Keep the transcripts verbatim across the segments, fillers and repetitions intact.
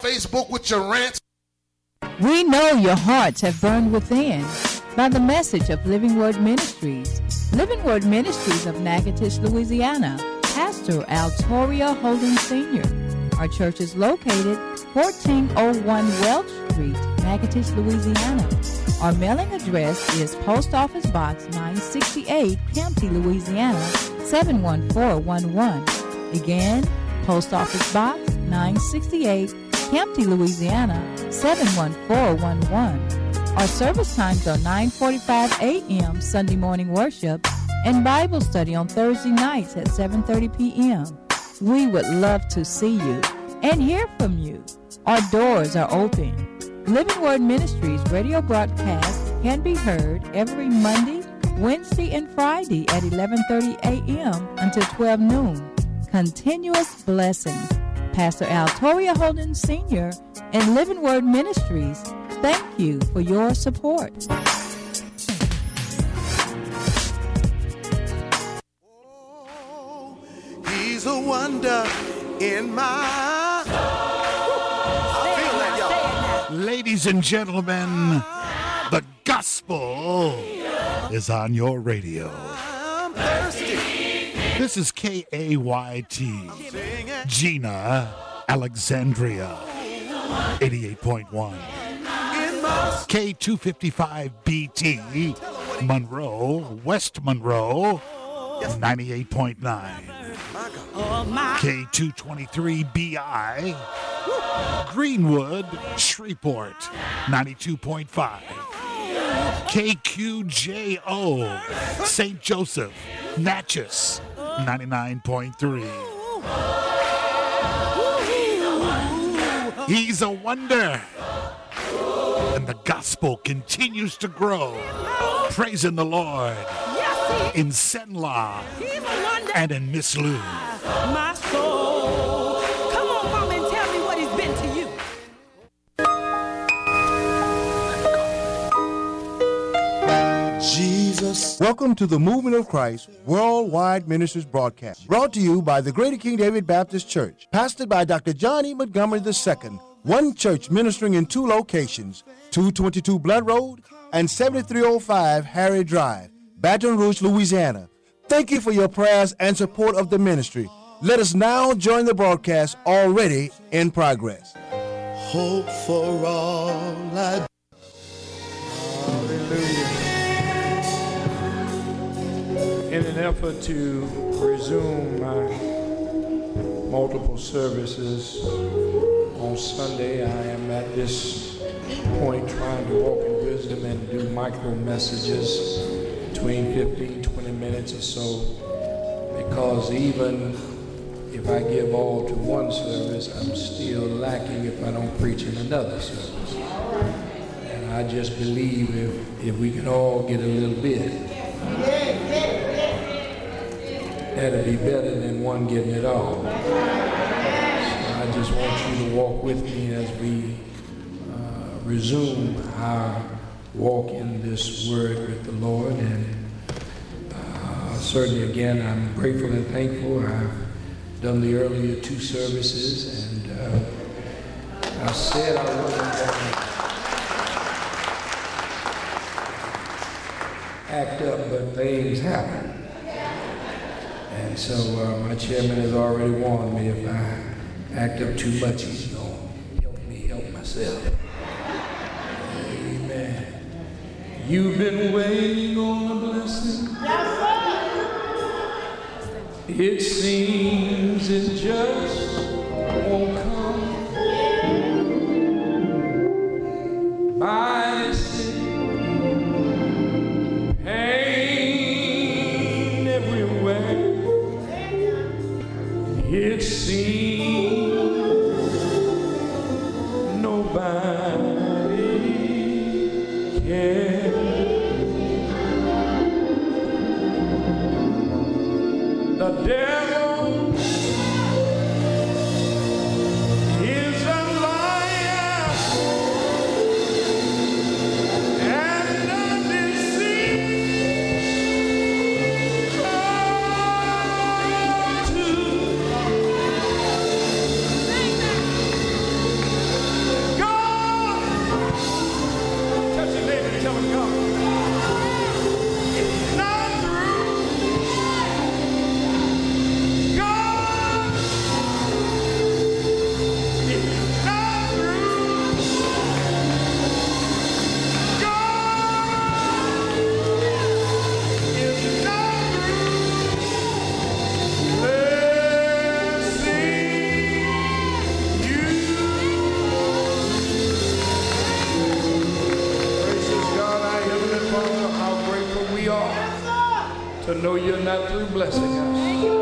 Facebook with your rants. We know your hearts have burned within by the message of Living Word Ministries. Living Word Ministries of Natchitoches, Louisiana. Pastor Altoria Holden Senior Our church is located fourteen oh one Welch Street, Natchitoches, Louisiana. Our mailing address is Post Office Box nine sixty-eight, Campty, Louisiana, seven one four one one. Again, Post Office Box nine sixty-eight, Campty, Louisiana, seven one four one one. Our service times are nine forty-five a.m. Sunday morning worship and Bible study on Thursday nights at seven thirty p.m. We would love to see you and hear from you. Our doors are open. Living Word Ministries radio broadcast can be heard every Monday, Wednesday, and Friday at eleven thirty a.m. until twelve noon. Continuous blessings. Pastor Altoria Holden Senior and Living Word Ministries, thank you for your support. Oh, he's a wonder in my soul. I feel that, y'all. Ladies and gentlemen, the gospel is on your radio. I'm thirsty. This is K A Y T, Gina, Alexandria, eighty-eight point one. K two fifty-five B T, Monroe, West Monroe, ninety-eight point nine. K two twenty-three B I, Greenwood, Shreveport, ninety-two point five. K Q J O, Saint Joseph, Natchez, ninety-nine point three. He's a wonder. And the gospel continues to grow. Praising the Lord in Senla and in Miss Lou. My soul. Come on, Mama, and tell me what he's been to you. Jesus. Welcome to the Movement of Christ Worldwide Ministries broadcast, brought to you by the Greater King David Baptist Church, pastored by Doctor John E. Montgomery the Second. One church ministering in two locations, two twenty-two Blood Road and seventy-three oh five Harry Drive, Baton Rouge, Louisiana. Thank you for your prayers and support of the ministry. Let us now join the broadcast already in progress. Hope for all I Hallelujah. In an effort to resume my multiple services on Sunday, I am at this point trying to walk in wisdom and do micro messages between fifteen, twenty minutes or so, because even if I give all to one service, I'm still lacking if I don't preach in another service. And I just believe if, if we can all get a little bit, that'd be better than one getting it all. I just want you to walk with me as we uh, resume our walk in this word with the Lord. And uh, certainly, again, I'm grateful and thankful. I've done the earlier two services, and uh, I said I wasn't going to act up, but things happen. And so uh, my chairman has already warned me if I act up too much, he's going to help me help myself. Amen. You've been waiting on a blessing. Yes, sir. It seems it just won't come. By this pain everywhere. It seems nobody cares. The devil is a liar and a deceiver too. to know you're not through blessing us.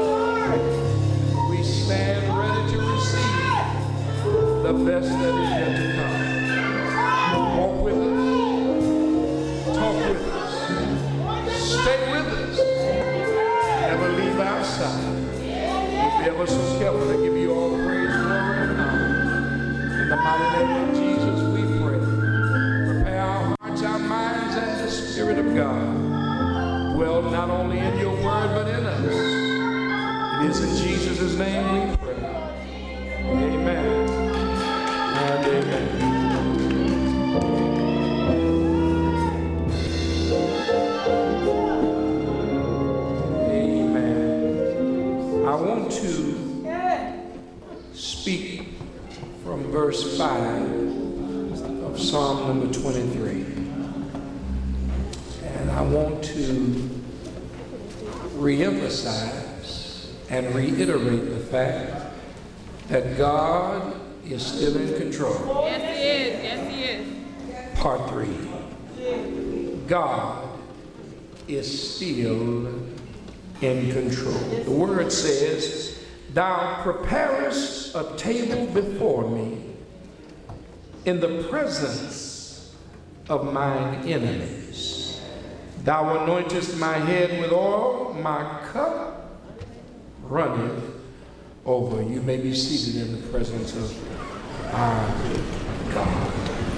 We stand ready to receive the best that is yet to come. Walk with us. Talk with us. Stay with us. Never leave our side. We'll be ever so careful to give you all praise, glory, and honor. In the mighty name of Jesus, we pray. Prepare our hearts, our minds, and the Spirit of God. Well, not only in your word, but in us. It is in Jesus' name we pray. Amen and amen. Amen. I want to speak from verse five of Psalm number twenty-three. And I want to reemphasize and reiterate the fact that God is still in control. Yes, he is. Yes, he is. Part three. God is still in control. The word says, thou preparest a table before me in the presence of mine enemies. Thou anointest my head with oil, my cup runneth over. You may be seated in the presence of our God.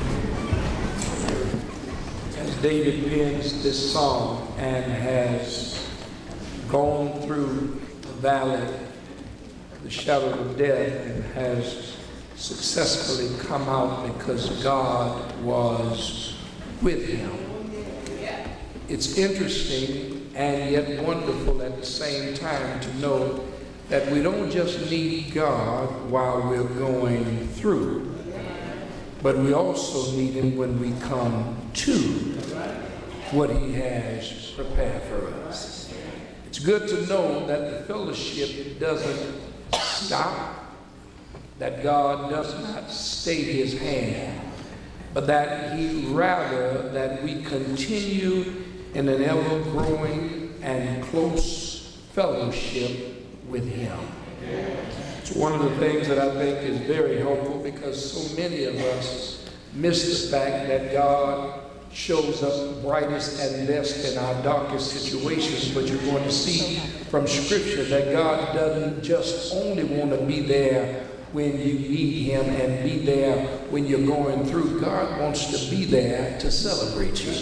As David pens this song and has gone through the valley, the shadow of death, and has successfully come out because God was with him. It's interesting and yet wonderful at the same time to know that we don't just need God while we're going through, but we also need him when we come to what he has prepared for us. It's good to know that the fellowship doesn't stop, that God does not stay his hand, but that he rather that we continue in an ever-growing and close fellowship with him. It's one of the things that I think is very helpful because so many of us miss the fact that God shows up brightest and best in our darkest situations, but you're going to see from Scripture that God doesn't just only want to be there when you need him and be there when you're going through. God wants to be there to celebrate you.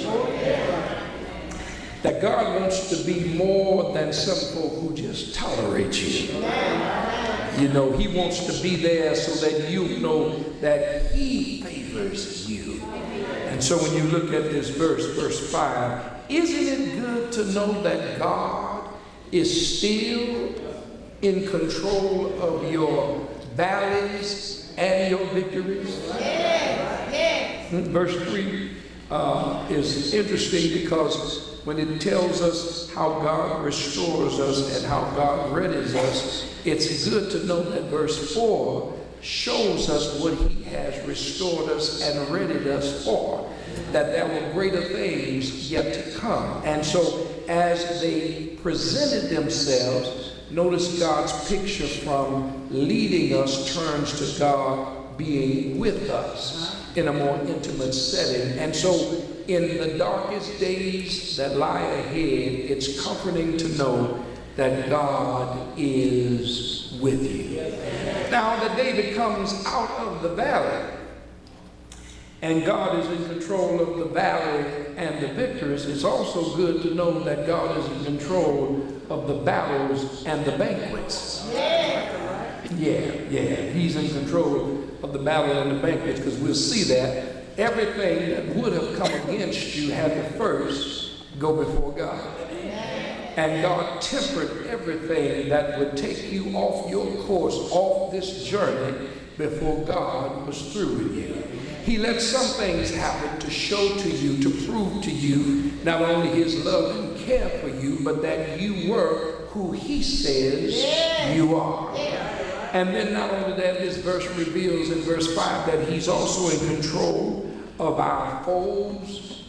That God wants to be more than some folk who just tolerate you. You know, he wants to be there so that you know that he favors you. And so when you look at this verse, verse five, isn't it good to know that God is still in control of your valleys and your victories? Yes, yes. Verse three uh, is interesting because when it tells us how God restores us and how God readies us, it's good to know that verse four shows us what he has restored us and readied us for, that there were greater things yet to come. And so as they presented themselves, notice God's picture from leading us turns to God being with us in a more intimate setting. And so in the darkest days that lie ahead, it's comforting to know that God is with you. Now that David comes out of the valley and God is in control of the valley and the victors, it's also good to know that God is in control of the battles and the banquets. Yeah, yeah, he's in control of the battle and the banquets, because we'll see that everything that would have come against you had to first go before God. And God tempered everything that would take you off your course, off this journey, before God was through with you. He let some things happen to show to you, to prove to you not only his love and care for you, but that you were who he says you are. And then not only that, this verse reveals in verse five that he's also in control of our foes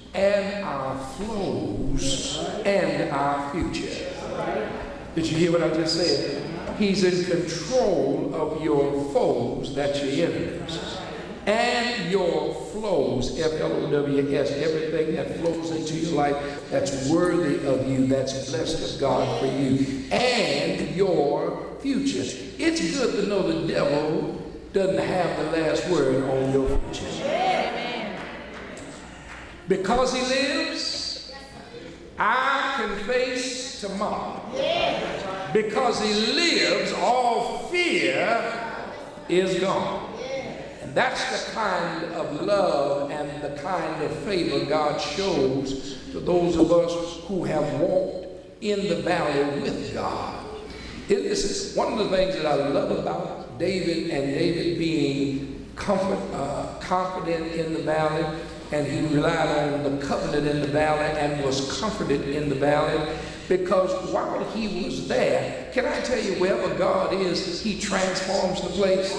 and our flows and our future. Did you hear what I just said? He's in control of your foes, that's your enemies, and your flows, F L O W S, everything that flows into your life that's worthy of you, that's blessed of God for you, and your future. It's good to know the devil doesn't have the last word on your future. Because he lives, I can face tomorrow. Because he lives, all fear is gone. And that's the kind of love and the kind of favor God shows to those of us who have walked in the valley with God. It is one of the things that I love about David, and David being comfort, uh, confident in the valley, and he relied on the covenant in the valley and was comforted in the valley, because while he was there, can I tell you, wherever God is, he transforms the place.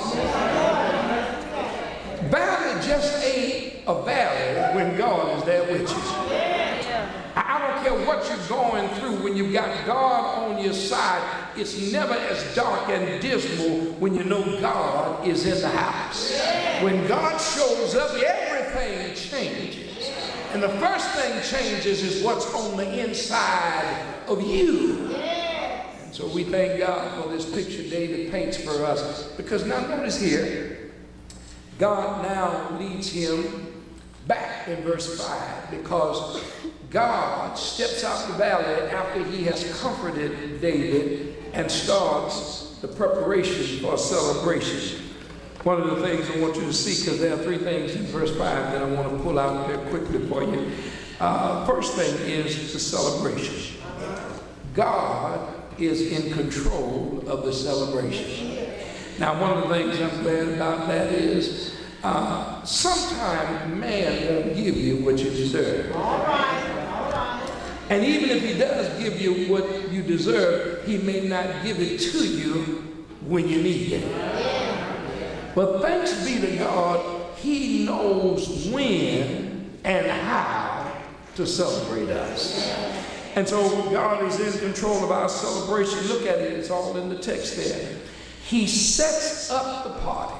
Valley just ain't a valley when God is there with you. I don't care what you're going through, when you've got God on your side, it's never as dark and dismal when you know God is in the house. When God shows up, everything changes. And the first thing changes is what's on the inside of you. And so we thank God for this picture David paints for us. Because now notice here, God now leads him back in verse five, because God steps out the valley after he has comforted David and starts the preparation for a celebration. One of the things I want you to see, because there are three things in verse five that I want to pull out there quickly for you. Uh, first thing is the celebration. God is in control of the celebration. Now, one of the things I'm glad about that is uh, sometimes man won't give you what you deserve. All right. And even if he does give you what you deserve, he may not give it to you when you need it. But thanks be to God, he knows when and how to celebrate us. And so God is in control of our celebration. Look at it, it's all in the text there. He sets up the party.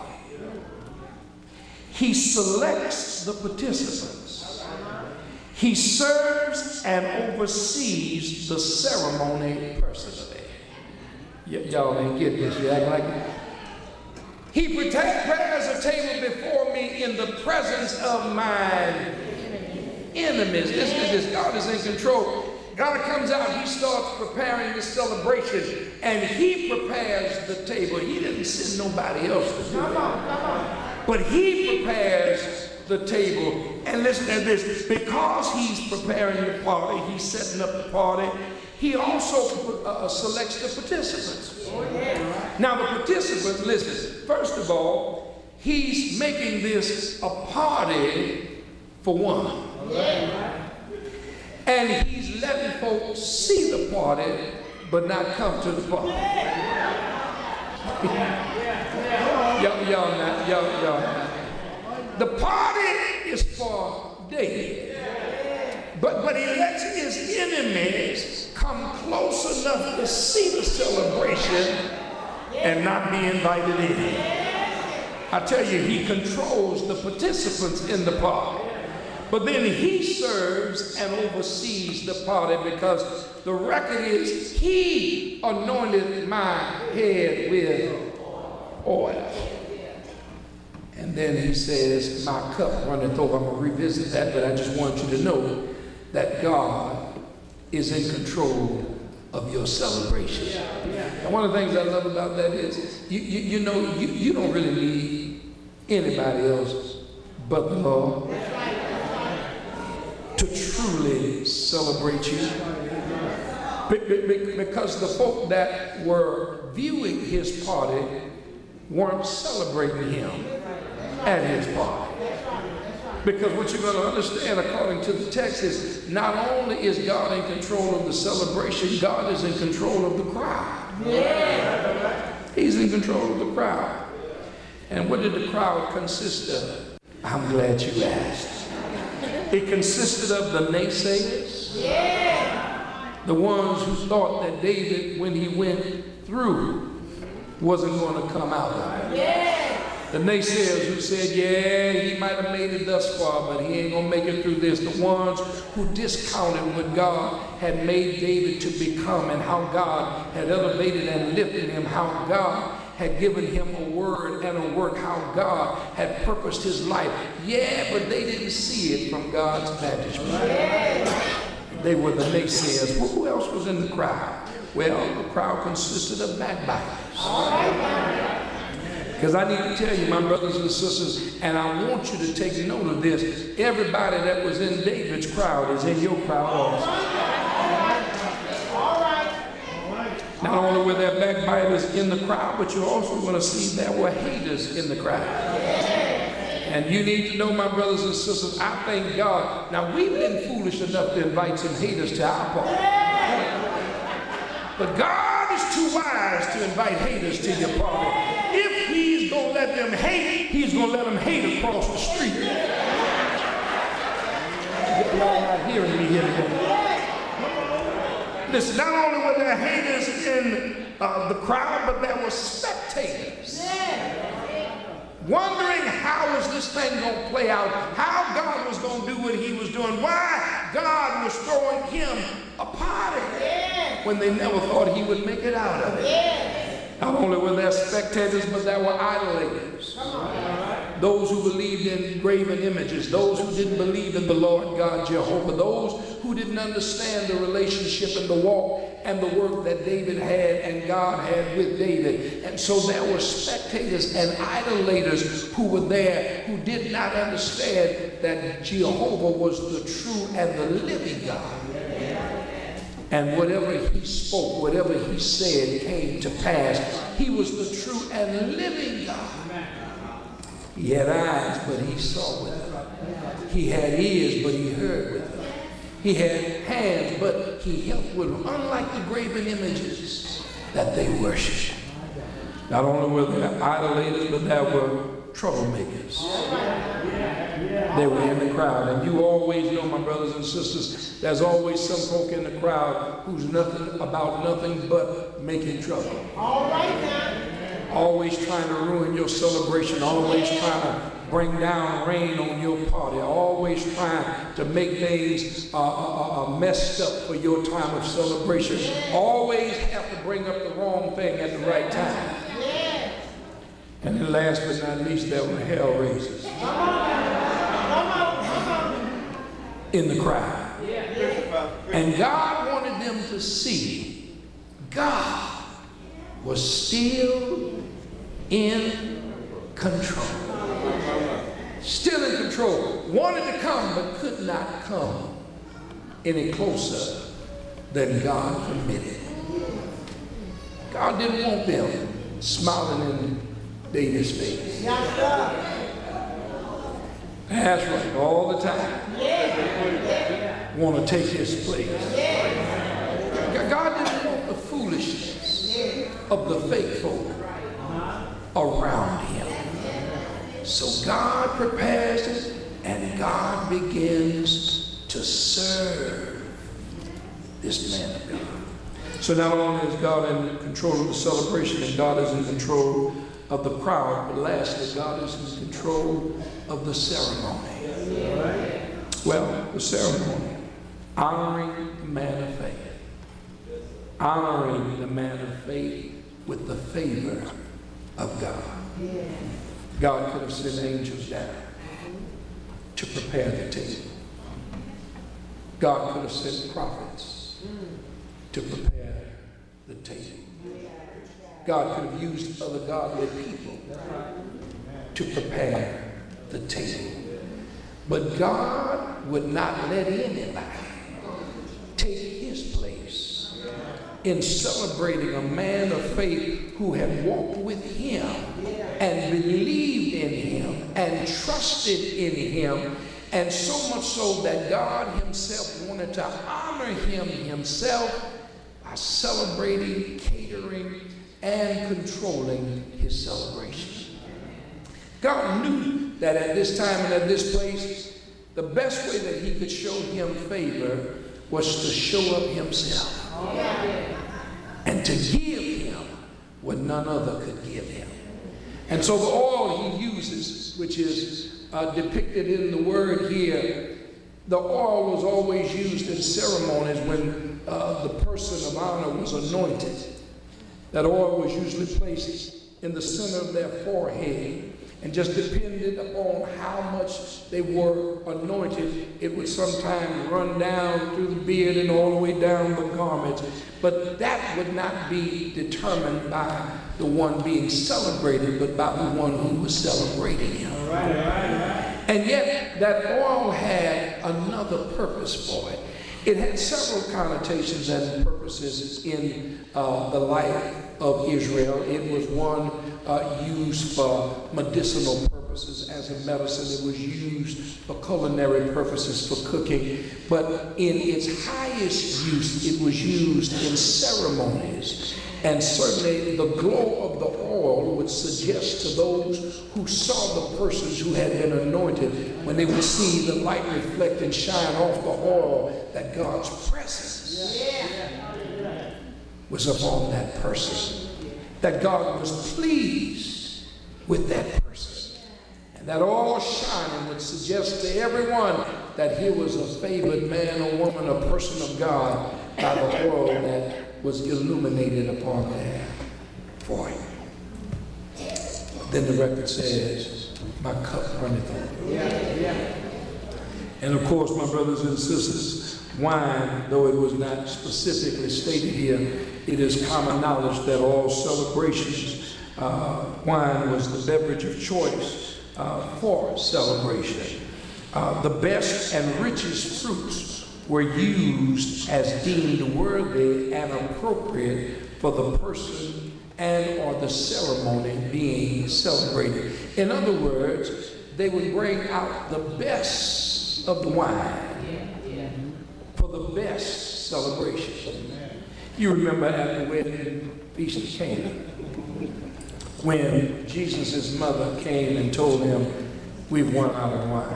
He selects the participants. He serves and oversees the ceremony personally. Y- y'all ain't getting this, you act like it. He prepares a table before me in the presence of my enemies. This is this. God is in control. God comes out, he starts preparing the celebration, and he prepares the table. He didn't send nobody else to do it. But he prepares the table. And listen to this, because he's preparing the party, he's setting up the party, he also uh, selects the participants. Now the participants, listen, first of all, he's making this a party for one. And he's letting folks see the party, but not come to the party. y'all, y'all not, y'all, y'all not. The party is for David. But, but he lets his enemies come close enough to see the celebration and not be invited in. I tell you, he controls the participants in the party. But then he serves and oversees the party, because the record is he anointed my head with oil. And then he says, my cup runneth over. I'm going to revisit that, but I just want you to know that God is in control of your celebration. And one of the things I love about that is, you, you, you know, you, you don't really need anybody else but the Lord to truly celebrate you. Because the folk that were viewing his party weren't celebrating him at his party. Because what you're going to understand, according to the text, is not only is God in control of the celebration, God is in control of the crowd. Yeah. He's in control of the crowd. And what did the crowd consist of? I'm glad you asked. It consisted of the naysayers, the ones who thought that David, when he went through, wasn't going to come out of it. The naysayers who said, yeah, he might have made it thus far, but he ain't going to make it through this. The ones who discounted what God had made David to become and how God had elevated and lifted him, how God had given him a word and a work, how God had purposed his life. Yeah, but they didn't see it from God's vantage point. They were the naysayers. Well, who else was in the crowd? Well, the crowd consisted of backbiters. Because I need to tell you, my brothers and sisters, and I want you to take note of this, everybody that was in David's crowd is in your crowd also. Not only were there backbiters in the crowd, but you're also going to see there were haters in the crowd. And you need to know, my brothers and sisters, I thank God. Now, we've been foolish enough to invite some haters to our party. But God is too wise to invite haters to your party. If he's going to let them hate, he's going to let them hate across the street. Y'all not hearing me here today. Listen, not only were there haters in uh, the crowd, but there were spectators. Wondering how was this thing going to play out, how God was going to do what he was doing, why God was throwing him a party when they never thought he would make it out of it. Not only were there spectators, but there were idolaters. Those who believed in graven images, those who didn't believe in the Lord God Jehovah, those who didn't understand the relationship and the walk and the work that David had and God had with David. And so there were spectators and idolaters who were there who did not understand that Jehovah was the true and the living God. And whatever he spoke, whatever he said came to pass. He was the true and living God. He had eyes, but he saw with them. He had ears, but he heard with them. He had hands, but he helped with them. Unlike the graven images that they worshiped. Not only were there idolaters, but there were troublemakers. They were in the crowd. And you always know, my brothers and sisters, there's always some folk in the crowd who's nothing about nothing but making trouble. All right now. Always trying to ruin your celebration. Always trying to bring down rain on your party. Always trying to make things uh, uh, uh, messed up for your time of celebration. Always have to bring up the wrong thing at the right time. And then last but not least, there were hell raisers in the crowd. And God wanted them to see God was still in control. Still in control. Wanted to come, but could not come any closer than God permitted. God didn't want them smiling in David's face. That's right, all the time. Want to take his place. God didn't want the foolishness of the faithful around him. So God prepares it, and God begins to serve this man of God. So not only is God in control of the celebration, and God is in control of the crowd, but lastly, God is in control of the ceremony. Well, the ceremony, honoring the man of faith. Honoring the man of faith with the favor of God. God could have sent angels down to prepare the table. God could have sent prophets to prepare the table. God could have used other godly people to prepare the table. But God would not let anybody take his place in celebrating a man of faith who had walked with him and believed in him and trusted in him, and so much so that God himself wanted to honor him himself by celebrating, catering, and controlling his celebration. God knew that at this time and at this place, the best way that he could show him favor was to show up himself and to give him what none other could give him. And so the oil he uses, which is uh, depicted in the word here, the oil was always used in ceremonies when uh, the person of honor was anointed. That oil was usually placed in the center of their forehead, and just depended upon how much they were anointed, it would sometimes run down through the beard and all the way down the garments. But that would not be determined by the one being celebrated, but by the one who was celebrating him. All right, all right, all right. And yet, that oil had another purpose for it. It had several connotations and purposes in uh, the life of Israel. It was one uh, used for medicinal purposes as a medicine. It was used for culinary purposes, for cooking. But in its highest use, it was used in ceremonies. And certainly the glow of the oil would suggest to those who saw the persons who had been anointed, when they would see the light reflect and shine off the oil, that God's presence was upon that person, that God was pleased with that person. And that oil shining would suggest to everyone that here was a favored man or woman, a person of God, by the oil that was illuminated upon their forehead. Then the record says, my cup runneth over. Yeah, yeah. And of course, my brothers and sisters, wine, though it was not specifically stated here, it is common knowledge that all celebrations, uh, wine was the beverage of choice uh, for celebration. Uh, the best and richest fruits were used as deemed worthy and appropriate for the person and or the ceremony being celebrated. In other words, they would bring out the best of the wine for the best celebration. You remember at the wedding feast of Cana, when Jesus' mother came and told him, we've run out of wine.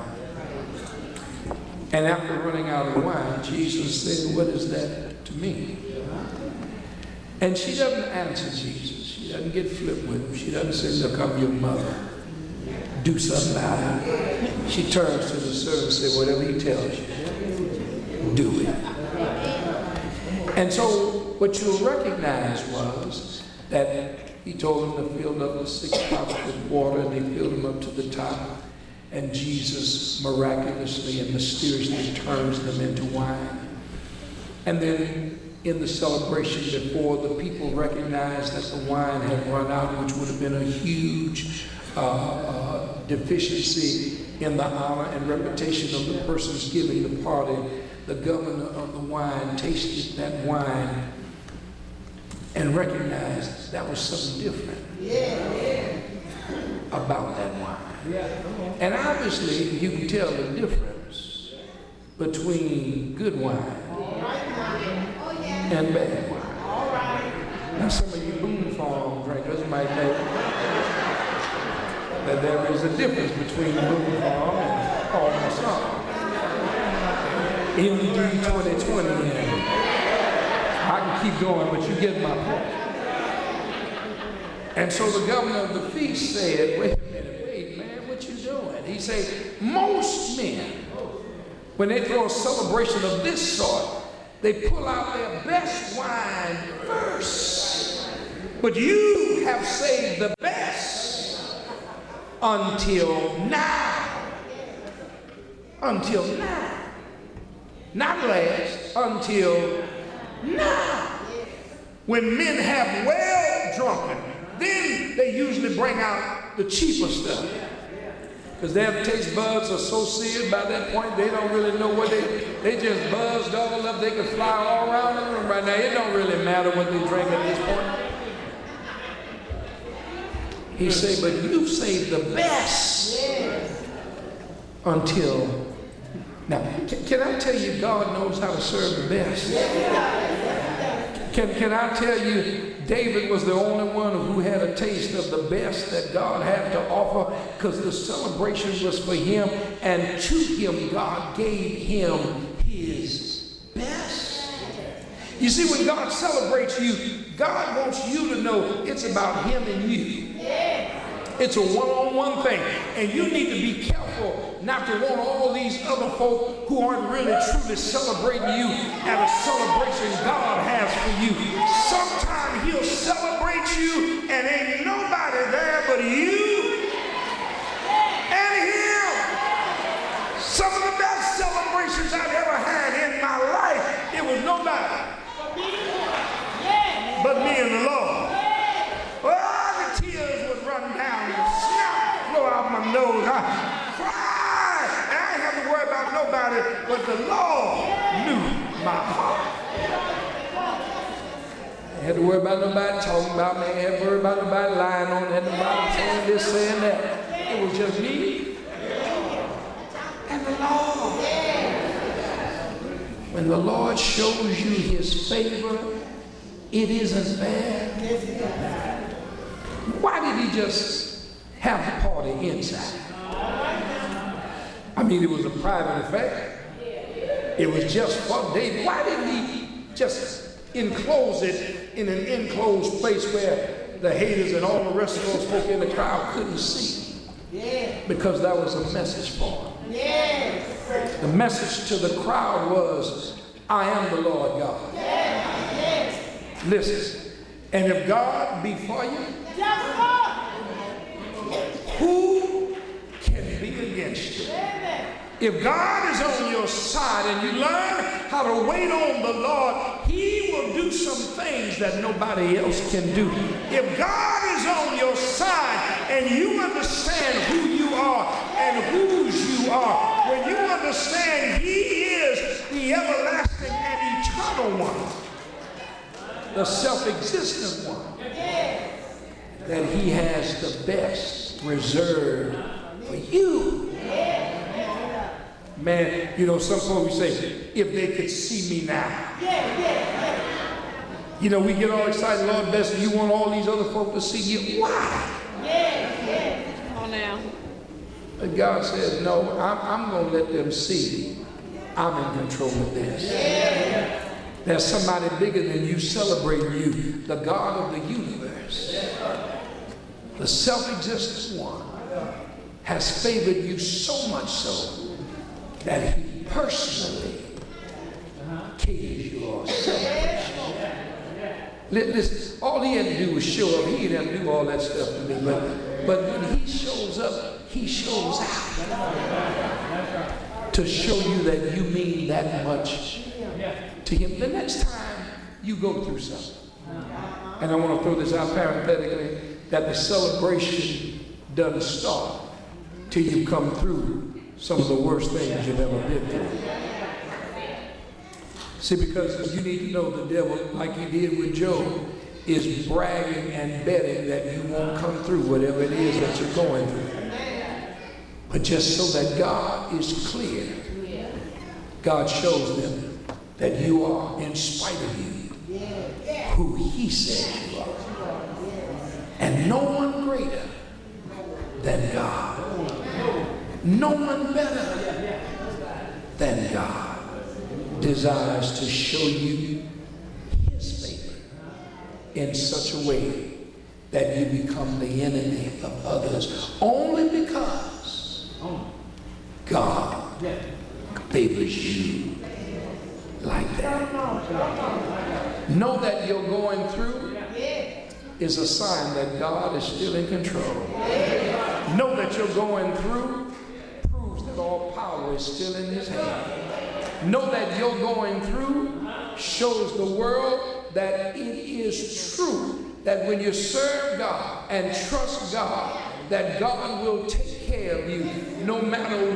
And after running out of wine, Jesus said, what is that to me? And she doesn't answer Jesus. She doesn't get flipped with him. She doesn't say, look, I'm your mother. Do something about it. She turns to the servant and says, whatever he tells you, do it. And so what you'll recognize was that he told them to fill up the six pots with water, and they filled them up to the top. And Jesus miraculously and mysteriously turns them into wine. And then in the celebration, before the people recognized that the wine had run out, which would have been a huge uh, uh, deficiency in the honor and reputation of the persons giving the party, the governor of the wine tasted that wine and recognized that was something different about that wine. And obviously, you can tell the difference between good wine and bad wine. Now, some of you Boone Farm drinkers might know that there is a difference between Boone Farm and Paul Masson. M D twenty twenty, and I can keep going, but you get my point. And so the governor of the feast said, wait a minute. He said, most men, when they throw a celebration of this sort, they pull out their best wine first. But you have saved the best until now. Until now. Not last, until now. When men have well drunken, then they usually bring out the cheaper stuff. Because their taste buds are so seared by that point, they don't really know what they, they just buzzed all up. They can fly all around the room right now. It don't really matter what they drink at this point. He said, but you've saved the best until now. Can, can I tell you, God knows how to serve the best? Can, can I tell you, David was the only one who had a taste of the best that God had to offer, because the celebration was for him, and to him God gave him his best. You see, when God celebrates you, God wants you to know it's about him and you. It's a one-on-one thing, and you need to be careful not to want all these other folk who aren't really truly celebrating you at a celebration God has for you. Sometimes he'll celebrate you and ain't nobody there but you and him. Some of the best celebrations I've ever had in my life, it was nobody but me and the Lord. Oh, the tears would run down and snot flow out my nose. I cried, and I didn't have to worry about nobody, but the Lord knew my heart. I had to worry about nobody talking about me. I had to worry about nobody lying on it, nobody saying this, saying that. It was just me and the Lord. When the Lord shows you his favor, it isn't bad. Why did he just have the party inside? I mean, it was a private affair. It was just for David. Why didn't he just enclose it in an enclosed place where the haters and all the rest of those folk in the crowd couldn't see? Because that was a message for him. The message to the crowd was, I am the Lord God. Listen, and if God be for you, who can be against you? If God is on your side and you learn how to wait on the Lord, he will do some things that nobody else can do. If God is on your side and you understand who you are and whose you are, when you understand he is the everlasting and eternal one, the self-existent one, that he has the best reserved for you. Man, you know, some folks say, if they could see me now. You know, we get all excited, Lord bless you, you want all these other folks to see you. Why? Come on now. But God says, no, I'm, I'm going to let them see I'm in control of this. There's somebody bigger than you celebrating you, the God of the universe. The self-existent one has favored you so much so that he personally gave you a celebration. Listen, all he had to do was show up. He didn't have to do all that stuff to me, but, but when he shows up, he shows out to show you that you mean that much to him. The next time you go through something, and I want to throw this out parenthetically, that the celebration doesn't start till you come through some of the worst things you've ever been through. See, because you need to know the devil, like he did with Job, is bragging and betting that you won't come through whatever it is that you're going through. But just so that God is clear, God shows them that you are, in spite of you, who he says you are. And no one greater than God. No one better than God desires to show you his favor in such a way that you become the enemy of others only because God favors you like that. Know that you're going through is a sign that God is still in control. Know that you're going through proves that all power is still in his hand. Know that you're going through shows the world that it is true that when you serve God and trust God, that God will take care of you no matter